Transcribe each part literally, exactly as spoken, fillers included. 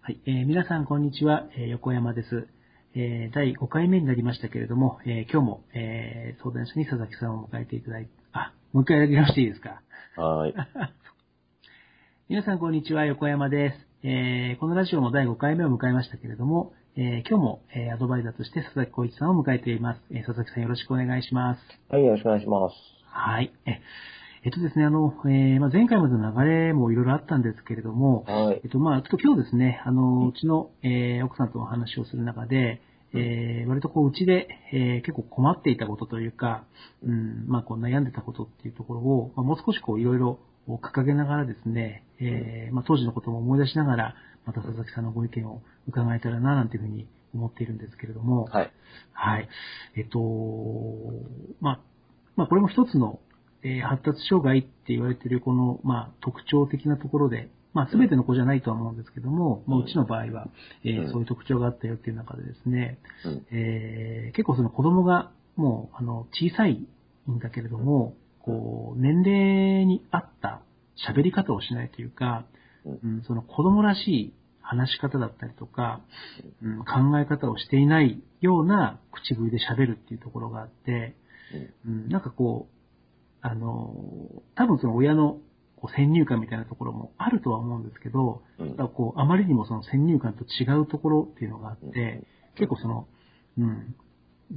はい、えー、皆さんこんにちは、えー、横山です、えー。だいごかいめになりましたけれども、えー、今日も、えー、相談者に佐々木さんを迎えていただいて、あ、もう一回やり直していいですか。 はい。 皆さんこんにちは、横山です。えー、このラジオもだいごかいめを迎えましたけれども、えー、今日も、えー、アドバイザーとして佐々木浩一さんを迎えています。えー、佐々木さんよろしくお願いします。 はい、よろしくお願いします。 はい。ええっとですね、あの、えーまあ、前回までの流れもいろいろあったんですけれども、 はい。 えっと、まあ、ちょっと今日ですね、あの、ううん、 ちの、えー奥さんとお話をする中で、 うん、 えー割とこう、うちで、えー結構困っていたことというか、 うん、 うん、まあ、こう、悩んでたことっていうところを、まあ、もう少しこう、いろいろ掲げながらですね、 うん、 えーまあ、当時のことも思い出しながら、またうん。 佐々木さんのご意見を伺えたらな、なんていうふうに思っているんですけれども、 はい。 はい。えっと、まあ、まあ、これも一つの、えー発達障害って言われているこの、まあ、特徴的なところで、まあ、すべてうん、 の子じゃないとは思うんですけども、まあ、うちうん、 の場合は、えうん、 ーそういう特徴があったよっていう中でですね、 うん、 えー結構その子供がもう、あの、小さいんだけれどうん、 も、こう、年齢に合った喋り方をしないというか、 うん、 うん、その子供らしい話し方だったりとか、うん、考え方をしていないような口ぶりで喋るっていうところがあって、 うん、 うん、なんかこう、あの、多分その親のこう先入観みたいなところもあるとは思うんですけど、 うん、 ただこう、あまりにもその先入観と違うところっていうのがあっうん、 て、結構その、うん、うん、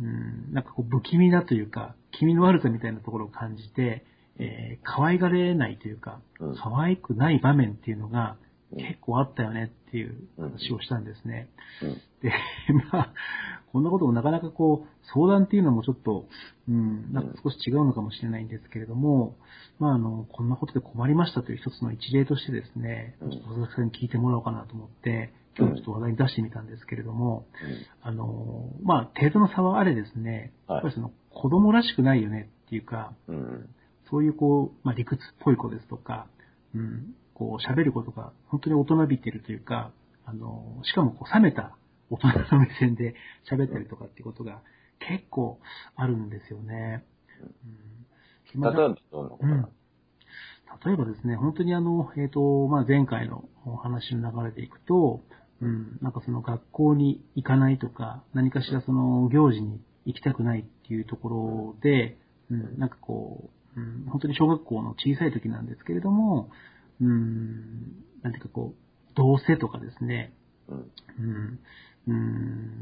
なんかこう、不気味なというか、気味の悪さみたいなところを感じて、 うん、 えー、可愛がれないというか、 うん、 可愛くない場面っていうのがうん、 結構あったよねっていううん、 話をしたんですね。 うん、 で、まあ、こんなこともなかなかこう、相談っていうのもちょっと、うん、なんか少し違うのかもしれないんですけれども、まあ、あの、こんなことで困りましたという一つの一例としてですね、ちょっと佐々木さんに聞いてもらおうかなと思って、今日ちょっと話題に出してみたんですけれども、 うん。 あの、まあ、程度の差はあれですね、やはい。 っぱりその子供らしくないよねっていうか、 うん、 そういうこう、まあ、理屈っぽい子ですとか、うん、こう喋ることが本当に大人びてるというか、あの、しかもこう冷めた大人の目線で喋っうん。 たりとかっていうことが結構あるんですよね。うん、まあ、だ例えばどんなこうん。 となんです例えばですね、本当にあの、えっ、と、まあ、前回のお話の流れでいくと、うか？ ん、なんかその学校に行かないとか、何かしらその行事に行きたくないっていうとこうん、 ろで、ううん、 ん、なんかこう、うん、本当に小学校の小さい時なんですけれども、うん、なんていうかこう、どうせとかですね、 うん、 うん、うん、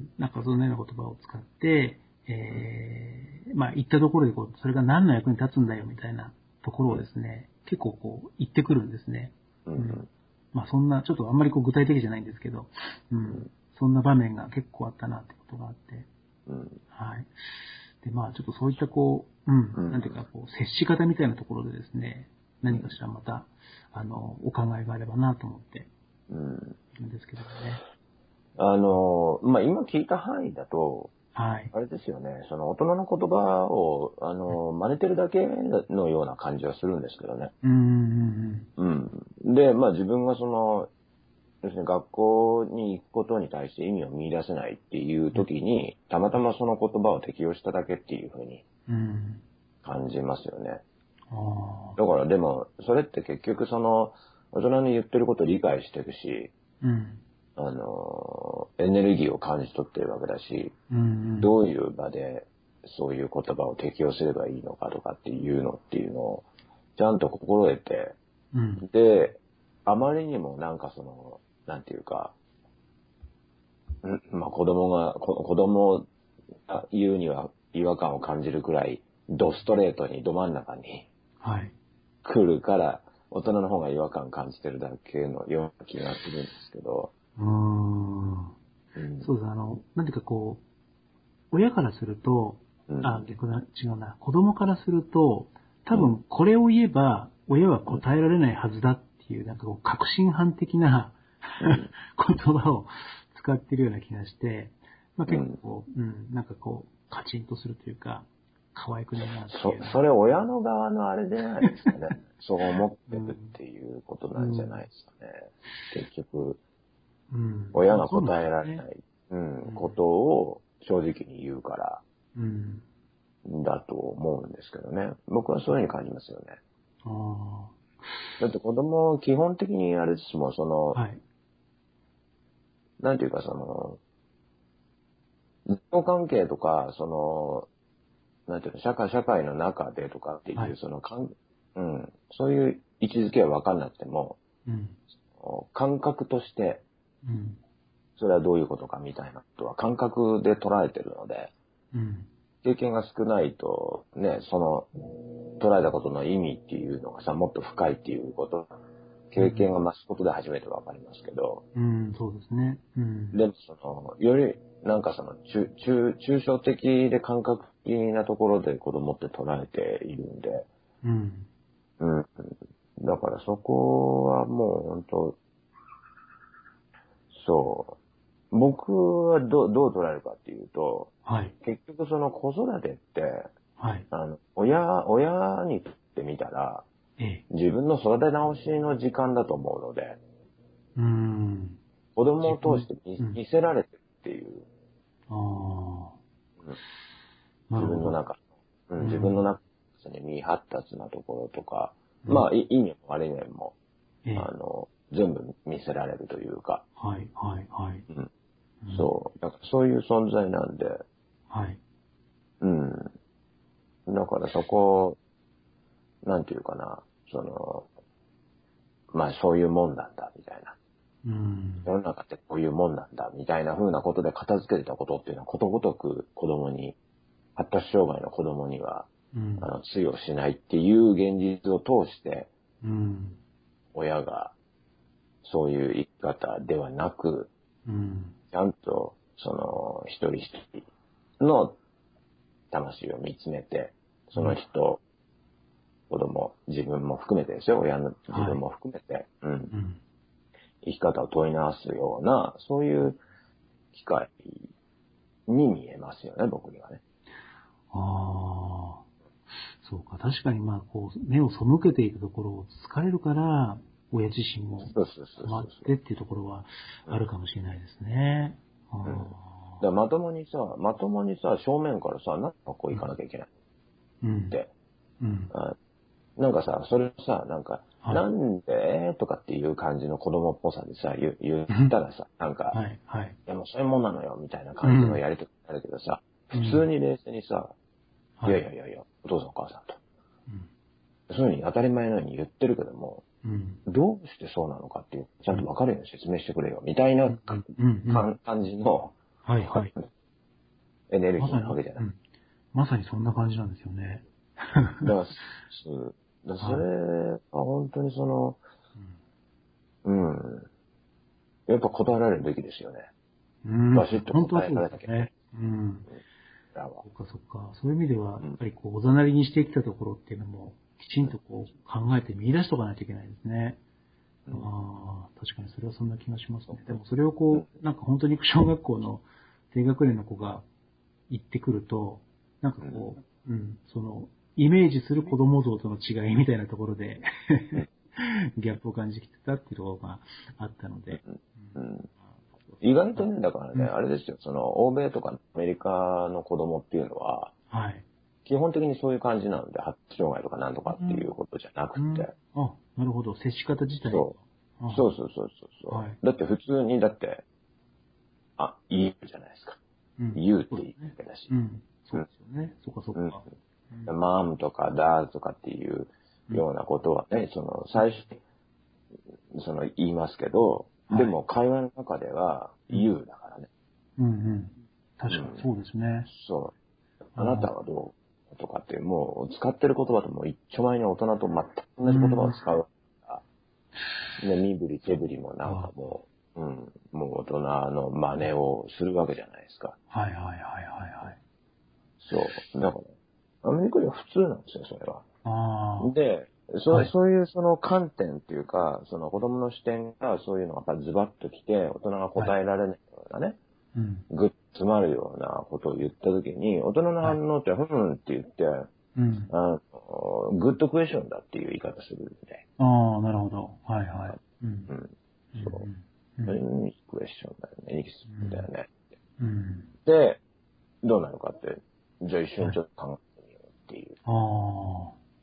なんかそのような言葉を使って、 うん、 えー、まあ言ったところでこう、それが何の役に立つんだよみたいなところうん、 をですね、結構こう言ってくるんですね。 うん、 うん。まあそんな、ちょっとあんまりこう具体的じゃないんですけど、うん。 うん、 そんな場面が結構あったなってことがあって、 うん、 はい。で、まあちょっとそういったこう、うん、 うん、 なんていうかこう、接し方みたいなところでですね、 うん、 何かしらまた、あの、お考えがあればなと思ってうん。 いるんですけどもね。 あの、まあ、今聞いた範囲だと、 はい。 あれですよね。その大人の言葉を、あの、真似てるだけのような感じはするんですけどね。 うん、うん、 うん。で、まあ自分がその、要するに学校に行くことに対して意味を見出せないっていううん、 時に、たまたまその言葉を適用しただけっていうふうにうん。 感じますよね。 ああ、 だからでも、それって結局その、大人の言ってることを理解してるし、 うん、 あの、エネルギーを感じ取ってるわけだし、 うん、 どういう場でそういう言葉を適用すればいいのかとかっていうのっていうのをちゃんと心得て、 うん、 で、あまりにもなんかその、なんていうか、んまあ子供が、こ子供が言うには違和感を感じるくらい、ドストレートにど真ん中にはい。 来るから、大人の方が違和感感じてるだけのような気がするんですけど、 うーん。 うん、 そうです。あの、なんていうかこう、親からすると、あ、 うん、 逆な、違うな。子供からすると、多うん、 分これを言えば、親はうん、 答えられないはずだっていう、なんかこう、確信犯的なうん、 言葉を使ってるような気がして、まあうん。 結構こう、うん、なんかこう、カチンとするというか、可愛くないなっていそ、 うような。 それ親の側のあれじゃないですかね。そう思ってるっうん、 ていうことうなんじゃないん、 ですかね。結局、 うん。 親まあそうなんでが答えすよね。 られない、うん、こうん。 とを正直に言うからうん。 だと思うんですけどね。僕はそういうふうに感じますよね。 あだって子供、基本的にあれですもん、その、 あ。はい。 なんていうかその、人間関係とか、その、なんていうの、社会、社会の中でとかっていう、 はい、 その、かん、うん、そういう位置づけは分かんなくても、 うん、 感覚として、 うん、 それはどういうことかみたいなことは感覚で捉えてるので、 うん、 経験が少ないと、ね、その、捉えたことの意味っていうのがさ、もっと深いっていうこと、経験が増すことで初めて分かりますけど、 うん、そうですね。うん。 でもその、より、なんかその、中、中、抽象的で感覚的なところで子供って捉えているんで、 うん。 うん。だからそこはもう本当、そう。僕はどう、どう捉えるかっていうと、 はい。 結局その子育てって、 はい。 あの、親、親にとってみたら、 ええ。 自分の育て直しの時間だと思うので、 うーん。 子供を自分、 通して見、 うん。 見せられてるっていう、 あうん、 あ、なるほど。 自分の中、うん、 うん。 自分の中に未発達なところとか、 うん。 まあ、いいい面も悪い面も、 ええ。 あの、全部見せられるというか、 はい、はい、はい。 うん、 うん。 そう。だからそういう存在なんで、 はい。 うん。だからそこ、なんていうかな、その、まあそういうもんなんだ、みたいな。 うん。 世の中ってこういうもんなんだ、みたいな風なことで片付けてたことっていうのはことごとく子供に、発達障害の子供には、 うん。 あの、通用しないっていう現実を通して、 うん。 親がそういう生き方ではなく、 うん。 ちゃんと、その、一人一人の魂を見つめて、その人、子供、自分も含めてですよ、親の自はい。 分も含めて、うん、 うん。 生き方を問い直すような、そういう機会に見えますよね、僕にはね。 ああ、そうか。確かにまあ、こう、目を背けていたところを疲れるから、親自身もそうそうそう困っそうそてっていうところはう。うん。 あるかもしれないですね。あうん。だかあ。 らまともにさ、まともにさ、正面からさ、なんかこう行かなきゃいけないっうん。 て。 うん。 あ、なんかさ、それさ、なんか、 はい。 なんでとかっていう感じの子供っぽさでさ、言言っうん。 たらさ、なんか、 はい。はい。 いやもうそういうもんなのよ、みたいな感じのうん。 やりとりになるけどさ、普通うん。 に冷静にさ、いはい。 やいやいやいや、お父さんお母さんと。 うん。 そういうふうに当たり前のように言ってるけども、 うん。 どうしてそうなのかっていう、ちゃんとうん。 わかるように説明してくれよ、みたいなうん。 かうん。うん。 か感じのはい。はい。 エネルギーまさに、 なわけじゃない。 うん。まさにそんな感じなんですよね。 だから、そうだからそはい。 れは本当にその、 うん。 うん、やっぱ答えられるべきですよね。 うん。 バシッと答え本当はそうられなきゃいけない。 ですよね。うん。 うん、だわ。 そっかそっか。そういう意味では、やっうん。 ぱりこう、おざなりにしてきたところっていうのも、きちんとこう、考えて見出しておかないといけないですね。 うん。 ああ、確かにそれはそんな気がしますそね。でもそれをう。うん。 こう、なんか本当に小学校の低学年の子が言ってくると、なんかうん。 こう、うん、その、イメージする子供像との違いみたいなところでうん。 ギャップを感じてたっていうところがあったので、 うん。 うん、 意外とね、だからね、 うん、 あれですよ、その、欧米とかアメリカの子供っていうのは、 はい。 基本的にそういう感じなんで、発達障害とかなんとかっていうん、 うことじゃなくうん、 て、 あ、なるほど。接し方自体そが。 う。そうそうそうそうあ、はい。 そう。だって普通に、だって、あ、言うじゃないですか。 うん。 言うって言うわそうですね。 けだし。 うん。そううん。 ですよね。そっかそっうん。 か。うん。 マームとかダーズとかっていううん。 ようなことはね、その、 うん。 最初に、その、言いますけど、ではい。 も会話の中では、 うん。 言うだからね。 うんうん。 うん。 確かにそうですね。 そう。あなああ。 たはどうとかって、もう、使ってる言葉とも一丁前に大人と全く同じ言葉をうん。 使う。ね、身振り手振りもなんあかもう、うん、もう大人の真似あ。 をするわけじゃないですか。 はいはいはいはいはい。 そう。だから、アメリカでは普通なんですよ、それは。 あで、 あ。 そはい。 そういうその観点っていうか、その子供の視点がそういうのがズバッときて、大人がはい。 答えられないようなね、 うん。 ぐっと詰まるようなことを言ったときに、大人のはい。 反応って、ふんって言って、 うん。 あの、グッドクエスチョンだっていう言い方するみたいああ、なるほど。はいな。なんか、 はい。うん。 うん、 うん。 そう。 うん。 いいクエスチョンだよね。いい質問だよね。 うん。うん。 で、どうなるかって、じゃあ一緒はい。 にちょっと考えてみようっていう。 ああ。 うん。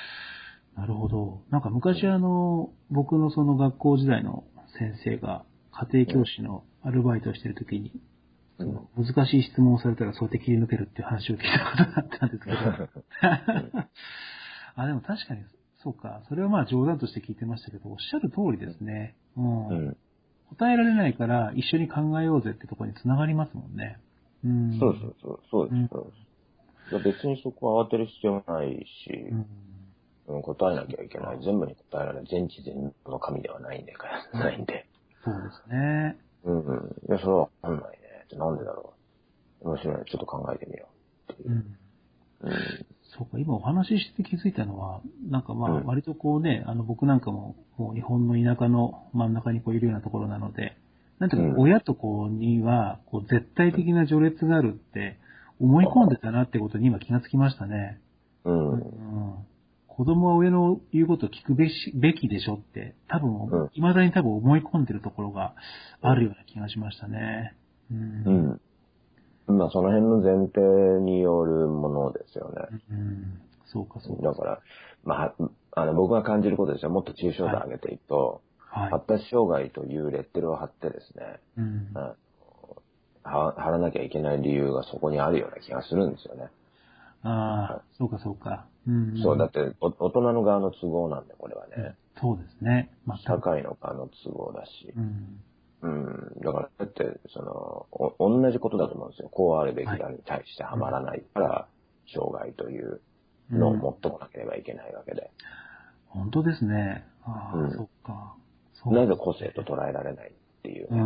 なるほど。なんか昔うん。 あの、僕のその学校時代の先生が、 家庭教師のアルバイトをしてるときに、 うん、 その難しい質問をされたらそうやって切り抜けるっていう話を聞いたことがあったんですけど。あ、でも確かに、そうか。それはまあ冗談として聞いてましたけど、おっしゃる通りですね。うん。うん、答えられないから一緒に考えようぜってところに繋がりますもんね。 うん。そうそうそう。そうです。うん、別にそこは慌てる必要ないし、うん、答えなきゃいけない。全部に答えられない。全知全能の神ではないんで、ないんで。 そうですね。 うん、うん。いや、それはわかんないね。なんでだろう。面白い。ちょっと考えてみようっていう。うん。うん、 そうか、今お話しして気づいたのは、なんかまあ、割とこうね、あの僕なんかも、もう日本の田舎の真ん中にこういるようなところなので、なんていうか、親と子には、こう、絶対的な序列があるって、思い込んでたなってことに今気がつきましたね。うん。うん、子供は親の言うことを聞くべし、べきでしょって、多分、未だに多分思い込んでるところがあるような気がしましたね。うん。 うん、まあ、その辺の前提によるものですよね。 うん。そうか、そうか。 だから、まあ、あの、僕が感じることですよ。もっと抽象度を上げていくと、はい、発達障害というレッテルを貼ってですね、うん、貼らなきゃいけない理由がそこにあるような気がするんですよね。 ああ、そうかそうか。うん、 そう、だってお、大人の側の都合なんで、これはね。うん、 そうですね。 社会の側の都合だし。 うんうん。だから、だって、その、お、同じことだと思うんですよ。こうあるべきだに対してはまらないから、はい、障害というのを持ってこなければいけないわけで。 うん、本当ですね。ああ、うん、そっか。 そうね、なぜ個性と捉えられないっていうね。 うん。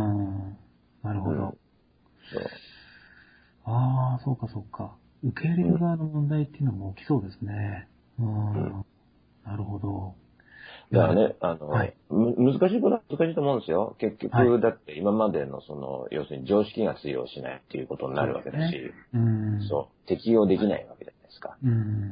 なるほど。うん、そう。ああ、そうかそうか。受け入れる側の問題っていうのも起きそうですね。うん。うん、なるほど。 だからね、あの、はい、む難しいことは難しいと思うんですよ。結局、はい、だって今までのその、要するに常識が通用しないっていうことになるわけだし、そう、ね、うん、そう、適用できないわけじゃないですか。うん、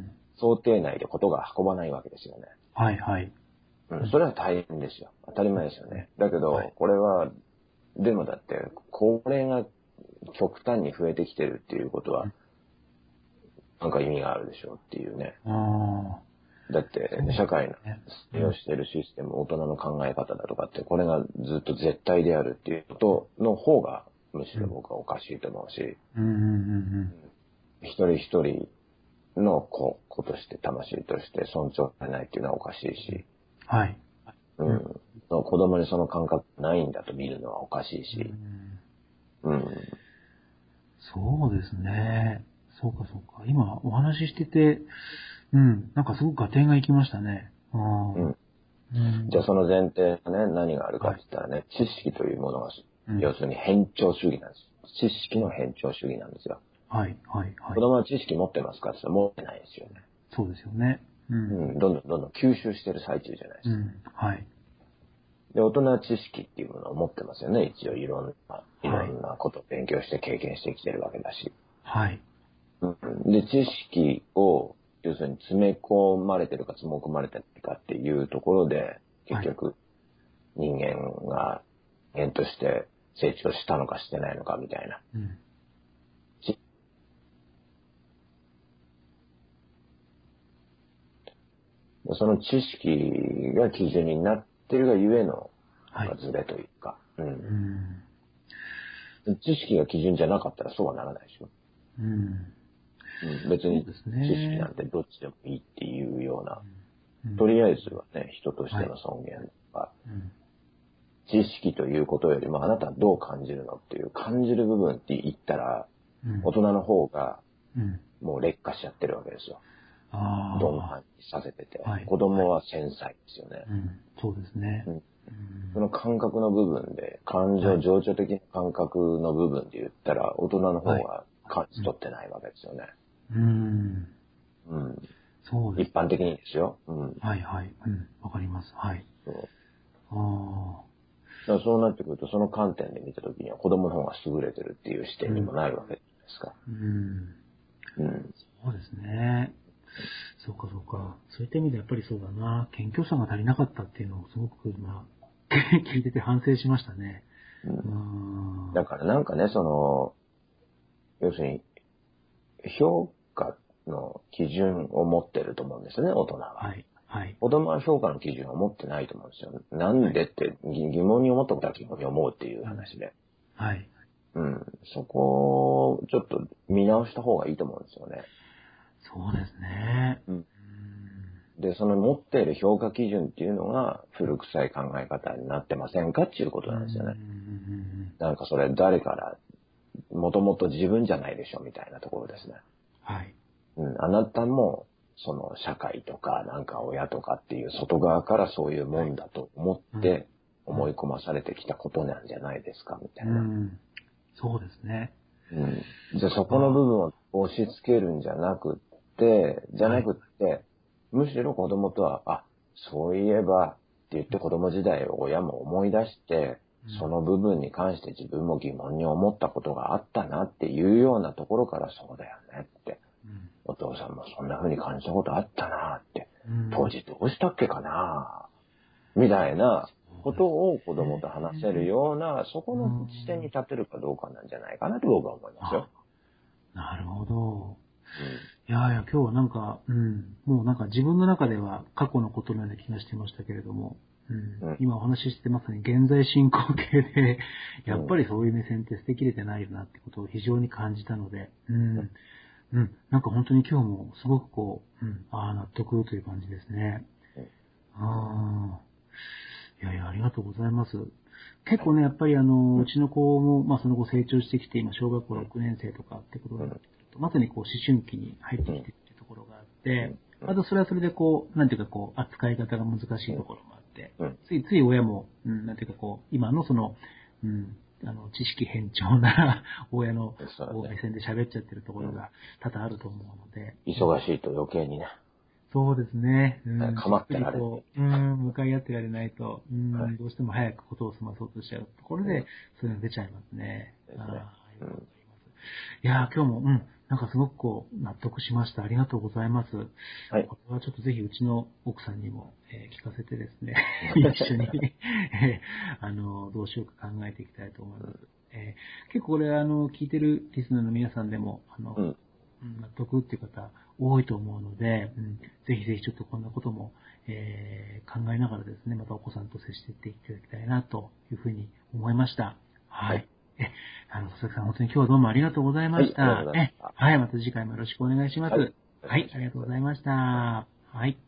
想定内でことが運ばないわけですよね。 はいはい。 うん、それは大変ですよ。当たり前ですよね。だけど、はい、これは、でもだって、これが極端に増えてきてるっていうことは、なんか意味があるでしょうっていうね。あだって、社会の利用しているシステム、大人の考え方だとかって、これがずっと絶対であるっていうことの方が、むしろ僕はおかしいと思うし、一人一人の子、子として、魂として尊重されないっていうのはおかしいし、はい。うん。子供にその感覚ないんだと見るのはおかしいし、うん。うん、 そうですね。そうかそうか。今お話ししてて、うん、なんかすごく合点がいきましたね。うん。 うん、じゃあその前提がね、何があるかって言ったらね、はい、知識というものが、うん、要するに偏重主義なんです。知識の偏重主義なんですよ。はい、はい、はい。子供は知識持ってますかって言ったら持ってないですよね。 そうですよね。 うん。うん、どんどんどんどん吸収してる最中じゃないですか。うん、はい。で、大人は知識っていうものを持ってますよね。一応いろんな、いろんなことを勉強して経験してきてるわけだし。はい。うん、で、知識を、要するに詰め込まれてるか詰め込まれてないかっていうところで、結局、人間が人間として成長したのかしてないのかみたいな。うん、その知識が基準になってるがゆえの、なんかズレというか、はい、うんうん、知識が基準じゃなかったらそうはならないでしょ。うんうん、別に知識なんてどっちでもいいっていうような、うん、とりあえずはね、人としての尊厳とか、はいうん、知識ということよりもあなたはどう感じるのっていう感じる部分って言ったら、うん、大人の方がもう劣化しちゃってるわけですよ。あ鈍感にさせてて、はい、子供は繊細ですよね、はいうん。そうですね、うん。その感覚の部分で、感情、情緒的な感覚の部分で言ったら、大人の方が感じ取ってないわけですよね。うん。うん。そうです。一般的にですよ。うん。はいはい。うん。わかります。はい。そう。ああ。だからそうなってくると、その観点で見たときには子供の方が優れてるっていう視点にもなるわけじゃないですか。うん。うん。そうですね。そうかそうか。そういった意味でやっぱりそうだな。謙虚さが足りなかったっていうのをすごく今、聞いてて反省しましたね。うん。だからなんかね、その、要するに、評価の基準を持ってると思うんですよね、大人は。はい。 はい。 子供は評価の基準を持ってないと思うんですよ。なんでって疑問に思ったことは疑問に思うっていう話で。 はい。 うん。そこをちょっと見直した方がいいと思うんですよね。 そうですね。 うん。で、その持っている評価基準っていうのが古臭い考え方になってませんかっていうことなんですよね。なんかそれ誰からもともと自分じゃないでしょみたいなところですね。 はい。 うん。あなたもその社会とかなんか親とかっていう外側からそういうもんだと思って思い込まされてきたことなんじゃないですかみたいな。 うん。そうですね。 うん。じゃあそこの部分を押し付けるんじゃなくって、じゃなくって、はい、むしろ子供とは、あ、そういえばって言って子供時代を親も思い出して、うん、その部分に関して自分も疑問に思ったことがあったなっていうようなところからそうだよねって。うん、お父さんもそんな風に感じたことあったなって。うん、当時どうしたっけかなみたいなことを子供と話せるような、そこの視点に立てるかどうかなんじゃないかなと僕は思いますよ。 なるほど。うん、いやいや、今日はなんか、うん、もうなんか自分の中では過去のことのような気がしてましたけれども、うんうん、今お話ししてまさに現在進行形で、やっぱりそういう目線って捨てきれてないよなってことを非常に感じたので、うん、うん、なんか本当に今日もすごくこう、うん、ああ、納得という感じですね。ああ、いやいや、ありがとうございます。結構ね、やっぱりあの、うちの子も、まあその後成長してきて、今小学校ろくねん生とかってことになってくると、まさにこう思春期に入ってきてるっていうところがあって、あとそれはそれでこう、なんていうかこう、扱い方が難しいところもあって、ついつい親も、うん、なんていうかこう、今のその、うん、あの、知識偏重な親の目線で喋っちゃってるところが多々あると思うので。 忙しいと余計にね。 そうですね。うん。 かまってられない。 うん、向かい合ってられないと、うん、はい、どうしても早くことを済まそうとしちゃうところで、うん、そういうの出ちゃいますね。ですね。あうん、いやー、今日も、うん、なんかすごくこう、納得しました。ありがとうございます。はい。これはちょっとぜひうちの奥さんにも、えー、聞かせてですね、一緒に、えー、あの、どうしようか考えていきたいと思います。うんえー、結構これ、あの、聞いてるリスナーの皆さんでも、あの、うん納得っていう方多いと思うので、うん、ぜひぜひちょっとこんなことも、えー、考えながらですね、またお子さんと接していっていただきたいなというふうに思いました。はい。はい、え、あの、佐々木さん本当に今日はどうもありがとうございました。はい、えはい、また次回もよろしくお願いします。はい、はい、ありがとうございました。はい。